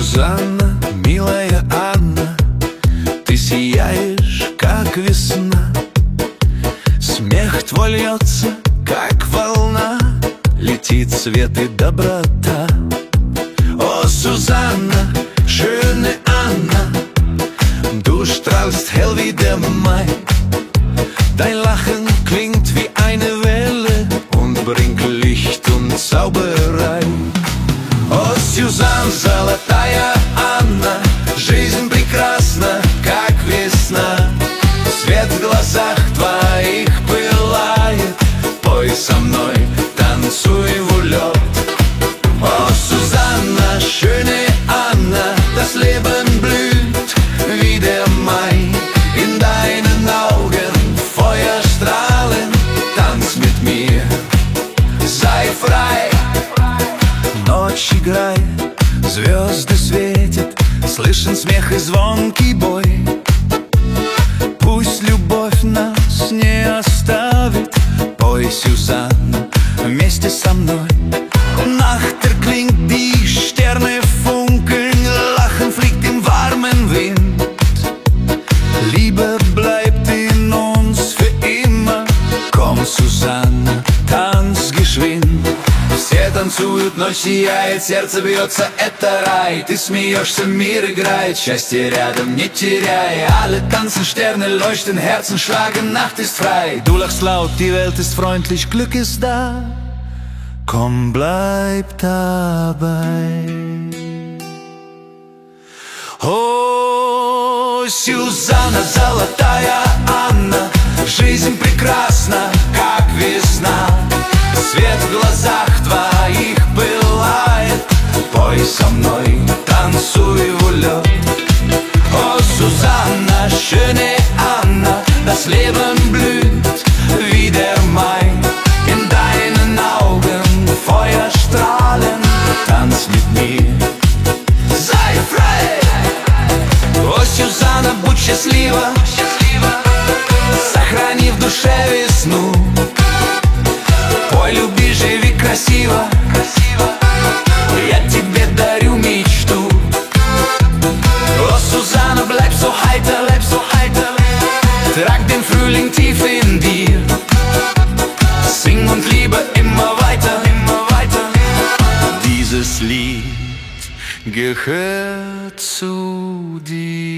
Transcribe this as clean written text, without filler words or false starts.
Сюзанна, милая Анна, ты сияешь, как весна. Смех твой льется, как волна, летит свет и доброта. О, Susanna, schöne Anna, du strahlst hell wie der Mai. Dein Lachen klingt wie eine Welle und bringt Licht und Zauberei. О, Сюзан, золотая Анна, жизнь прекрасна, как весна. Свет в глазах твоих пылает, пой со мной, танцуй в улет. О, Susanna, schöne Anna, das Leben blüht wie der Mai. In deinen Augen Feuerstrahlen, tanz mit mir, sei frei. Ночь играет, звезды светят, слышен смех и звонкий бой. Пусть любовь нас не оставит, пой, Сюзанна, вместе со мной. Nacht erklingt, die Sterne funkeln, Lachen fliegt im warmen Wind. Liebe bleibt in uns für immer. Komm, Susanna, tanz geschwind. Все танцуют, ночь сияет, сердце бьется, это рай. Ты смеешься, мир играет, счастье рядом не теряй. Alle tanzen, Sterne leuchten, Herzen schlagen, Nacht ist frei. Du lachst laut, die Welt ist freundlich, Glück ist da. Komm, bleib dabei. О, Сюзанна, золотая Анна, жизнь прекрасна, как весна. Свет в глазах твоих пылает, пой со мной, танцуй в улет. О, Susanna, schöne Anna, das Leben blüht wie der Mai. In deinen Augen Feuerstrahlen, tanz mit mir, sei frei. О, Сюзанна, будь счастлива, сохрани в душе весну. Пой, люби, живи красиво, я тебе дарю мечту. О, Susanna, bleib so heiter, trag den Frühling tief in dir. Sing und liebe immer weiter. Dieses Lied gehört zu dir.